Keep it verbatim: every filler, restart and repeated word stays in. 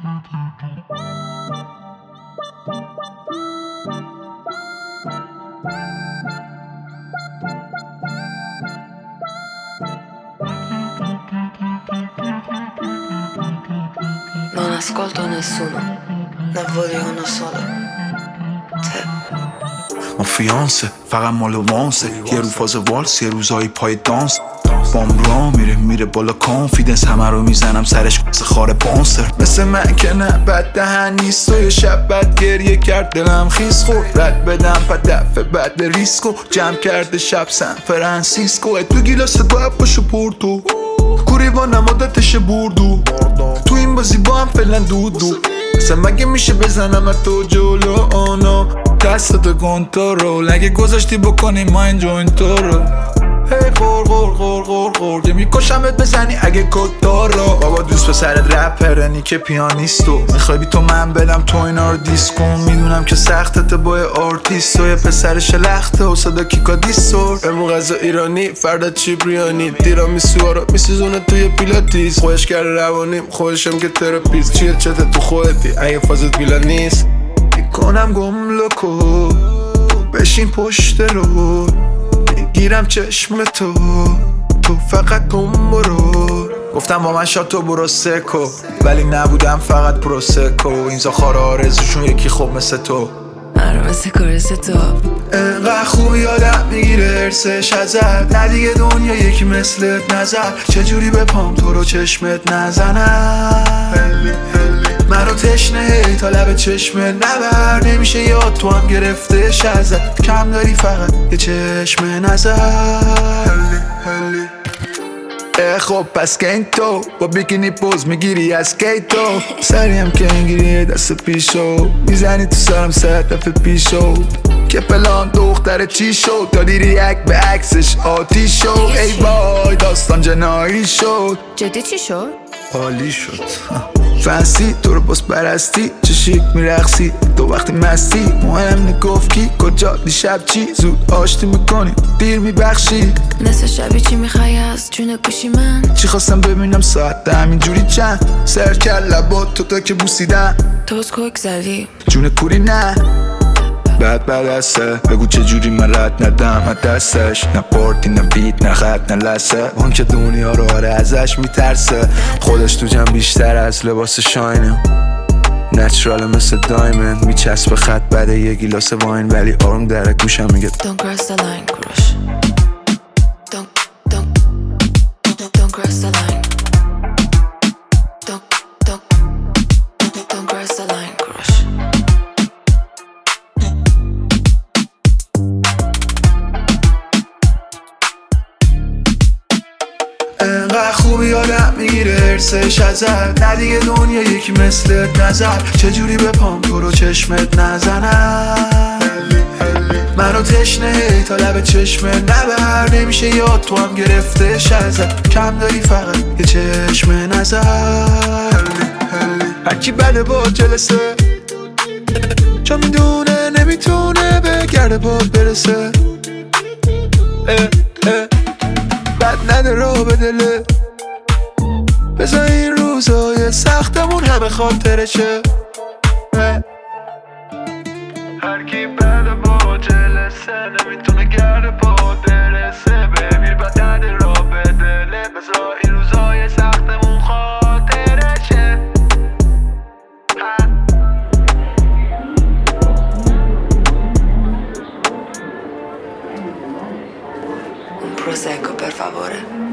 Non ascolto nessuno, ne voglio uno solo. Te. مافیانسه فقط مال وانسه، یه رو فاز والس یه روزایی پای دانس. بام را میره میره بالا کانفیدنس، همه رو میزنم سرش کس خار بانسر. مثل من که نه بد دهن نیست و یه شب بد گریه کرد دلم خیس خورد. رد بدم پا دفعه بد ریسکو جمع کرده شب سن فرانسیسکو. تو گیلاس باید باشو پورتو کوریوان عادتش بردو. تو این بازی با هم فعلا دودو. مثلا مگه میشه بزنم تو جلو آنا دستتو کنترل. اگه گذاشتی بکنی ما این جوینتو رو هی غور غور غور غور غور که میکشمت بزنی اگه کتا رو. بابا دوست پسرت رپرنی که پیانیستو میخوای بی تو من بدم تو اینا رو دیسکو. میدونم که سختت با یه آرتیست و یه پسر شلخته و صدا کیکا دیسور. امرو غذا ایرانی فردا چیبریانی دیرا میسوها رو میسوزونه توی پیلاتیز. خوش کرده روانیم خوشم که تراپیست. چیه چته تو خودتی اگه فازت بیلا نیست میکنم گملکو بشین پشت رو گیرم چشم تو تو فقط گم برو. گفتم با من شاد تو برو سکو ولی نبودم فقط پروسکو. این زاخار آرزوشون یکی خوب مثل تو آره مثل کارس تو. انقدر خوبی آدم میگیره ارسش ازت. نه دیگه دنیا یکی مثلت نزد. چجوری به پام تو رو چشمت نزنم. من رو تشنه هی تا لب چشمت نبر. نمیشه یاد تو هم گرفتش ازت. کم داری فقط یه چشم نظر. خب پس که این تو با بیکینی پوز میگیری از کیتو. سری هم که اینگیری دست پیشو میزنی تو سرم سه دفعه پیشو. که پلان دختر چی شد دادی ریاکت به عکسش آتیش شد. ای وای داستان جنایی شد. جدی چی شد؟ عالی شد فنسی تو رو باز برستی چه شیک میرقصی تو وقتی مستی. مهم نگفت کی کجا دیشب چی زود آشتی میکنی دیر میبخشی. نصف شبی چی میخوای از جون گوشی من؟ چی خواستم ببینم ساعت ده همینجوری چند سر کرد لبات تو تا که بوسیدن. تو از کوک زدی جون کوری نه بعد بعد هسته بگو چجوری من رد ندم از دستش. نه پارتی نه بیت نه خط نه لسه. اون که دنیا رو آره ازش میترسه. خودش تو جمع بیشتر از لباس شاینه. نچرال مثل دایمند میچسبه خط بعد یه گیلاس واین ولی آروم در گوشم میگه Don't cross the line crush. Don't don't don't don't cross the line. Don't don't don't don't cross the line crush. انقدر خوبی آدم میگیره ارسش ازت. نه دیگه دنیا یکی مثلت نزد. چجوری به پام تو رو چشمت نزنم. منو تشنه هی تا لب چشمت نبر. نمیشه یاد تو هم گرفتش ازت. کم داری فقط یه چشم نظر. هرکی بده با جلسه چون میدونه نمیتونه به گرد پات برسه. اه اه بد نده رو به دله بذار این روزای سختمون همه خاطرشه. هرکی بده با جلسه نمیتونه گرد پا برسه. ببین بد نده رو به دله بذار این روزای سختمون خاطرشه. Un prosecco per favore.